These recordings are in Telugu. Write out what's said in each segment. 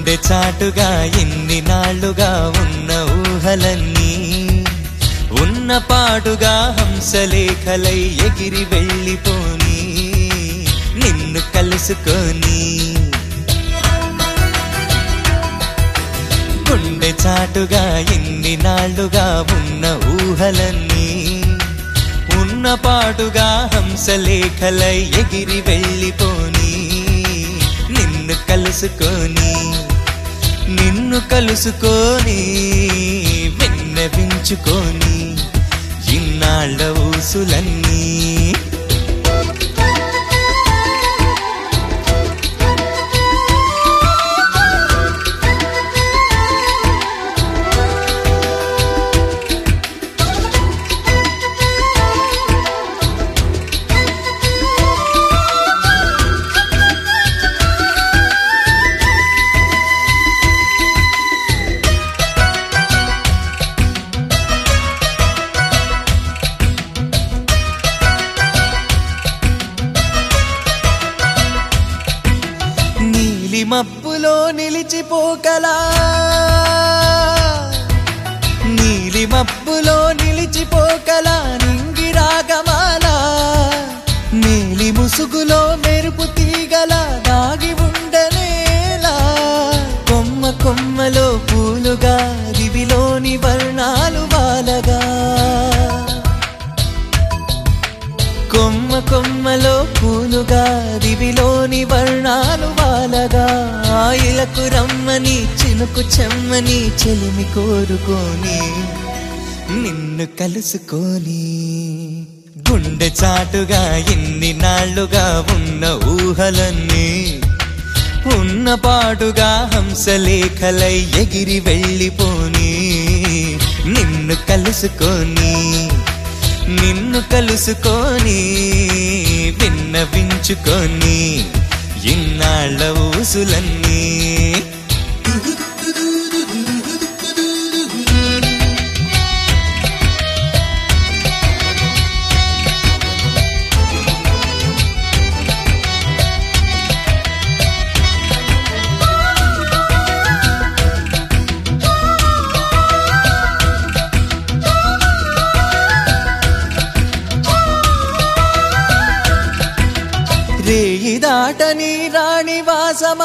గుండె చాటుగా ఎన్ని నాళ్ళుగా ఉన్న ఊహలన్నీ ఉన్న పాటుగా హంసలేఖలై ఎగిరి వెళ్ళిపోని నిన్ను కలుసుకొని. గుండె చాటుగా ఎన్ని నాళ్ళుగా ఉన్న ఊహలన్నీ ఉన్న పాటుగా హంసలేఖలై ఎగిరి వెళ్ళిపోని నిన్ను కలుసుకొని. నిన్ను కలుసుకొని విన్నవించుకొని ఇన్నాళ్ళ ఊసులన్నీ. మబ్బులో నిలిచిపోకలా నీలి మబ్బులో నిలిచిపోకలా నింగి రాగమాలా నీలి ముసుగులో మెరుపు తీగల దాగి ఉండనేలా కొమ్మ కొమ్మలో పూలుగా దివిలోని వర్ణాలు వాలగా కొమ్మ కొమ్మలో పూలుగా దివిలోని వర్ణాలు వాలగా ఆయలకు రమ్మని చినుకు చెమ్మని చెలిమి కోరుకొని నిన్ను కలుసుకొని. గుండె చాటుగా ఎన్ని నాళ్ళుగా ఉన్న ఊహలన్నీ ఉన్న పాటుగా హంసలేఖలై ఎగిరి వెళ్ళిపోని నిన్ను కలుసుకొని. నిన్ను కలుసుకొని విన్నవించుకొని ఇన్నాళ్ళ ఊసులన్నీ. రేయి దాటని రాణి వాసమా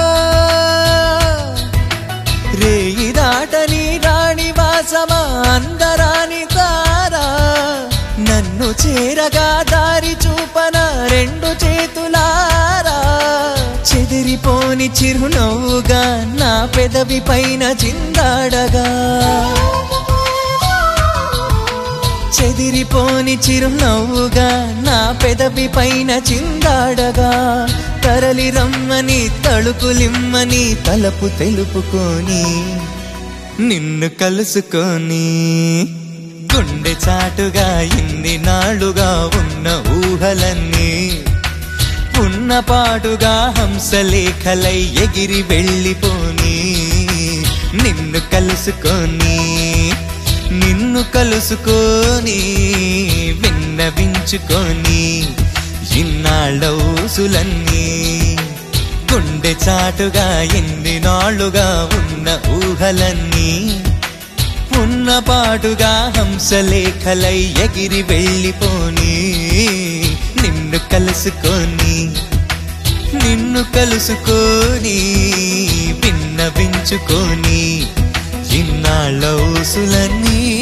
రేయి దాటని రాణి వాసమా అందరాని తారా నన్ను చేరగా దారి చూపన రెండు చేతులారా చెదిరిపోని చిరునవ్వుగా నా పెదవి పైన చిందాడగా చెదిరిపోని చిరునవ్వుగా నా పెదవి పైన చిందాడగా తరలి రమ్మని తళుకులిమ్మని తలపు తెలుపుకొని నిన్ను కలుసుకొని. గుండె చాటుగా ఇన్ని నాళ్ళుగా ఉన్న ఊహలన్నీ ఉన్న పాటుగా హంసలేఖలై ఎగిరి వెళ్ళిపోని నిన్ను కలుసుకొని. నిన్ను కలుసుకొని విన్నవించుకొని ఇన్నాళ్ళ ఊసులన్నీ. గుండె చాటుగా ఎన్ని నాళ్ళుగా ఉన్న ఊహలన్నీ ఉన్న పాటుగా హంసలేఖలై ఎగిరి వెళ్ళిపోని నిన్ను కలుసుకొని. నిన్ను కలుసుకొని విన్నవించుకొని ఇన్నాళ్ళ ఊసులన్నీ.